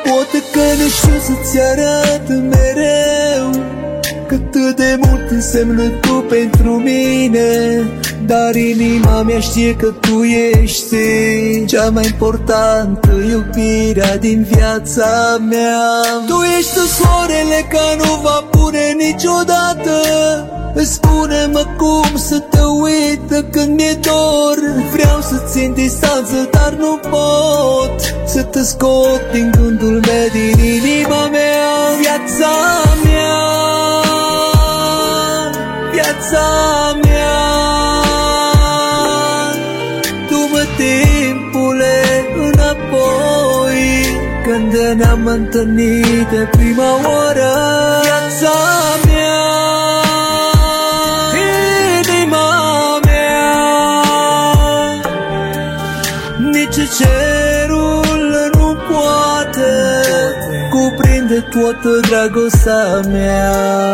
Poate că nu știu să-ți arăt mereu cât de mult însemnă tu pentru mine, dar inima mea știe că tu ești cea mai importantă iubirea din viața mea. Tu ești soarele care nu va pune niciodată. Spune-mă cum să te uit când mi-e dor. Vreau să țin distanță, dar nu pot să te scot din gândul meu, din inima mea. Viața mea, viața mea, du-mă timpule înapoi, când ne-am întâlnit de prima oară. Viața mea, cerul nu poate cuprinde toată dragostea mea.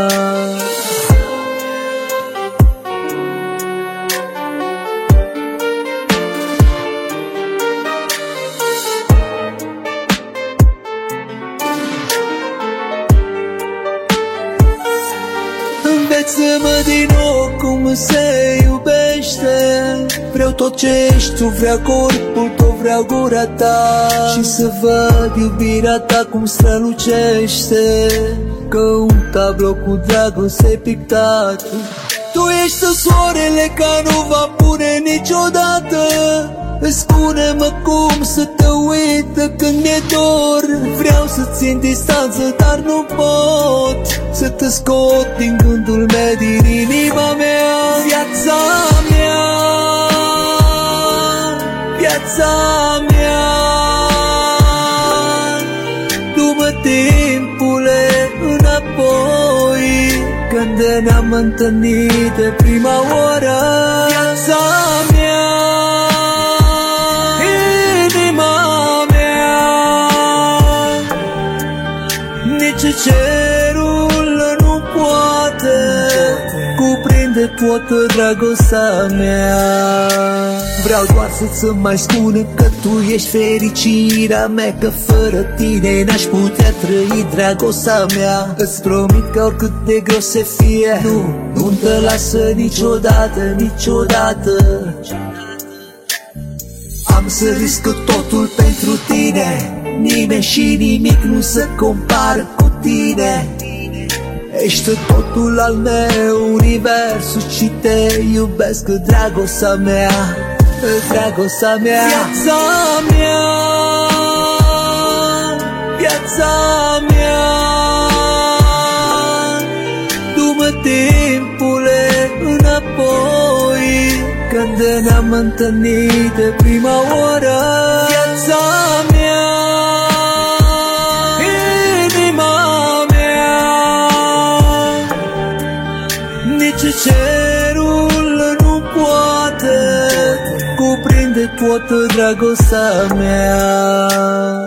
Înveță-mă din nou cum se iubește. Vreau tot ce ești tu, vreau corpul tău, vreau gura ta, și să văd iubirea ta cum strălucește ca un tablou cu dragoste pictat. Tu ești soarele care nu va pune niciodată. Spune-mă cum să te uit când mi-e dor. Vreau să țin distanță, dar nu pot să te scot din gândul meu, din inima mea. Viața mea, viața mea, du-mă timpule înapoi, când ne-am întâlnit de prima oară. Viața mea, cerul nu poate cuprinde toată dragostea mea. Vreau doar să-ți mai spun că tu ești fericirea mea, că fără tine n-aș putea trăi dragostea mea. Îți promit că oricât de greu să fie, nu te lasă niciodată, niciodată. Am să risc totul pentru tine, nimeni și nimic nu se compară cu tine. Ești totul al meu, universul, și te iubesc, dragostea mea, dragostea mea. Viața mea, viața mea, du-mă timpule înapoi, când ne-am întâlnit de prima oară. Viața mea, cerul nu poate cuprinde toată dragostea mea.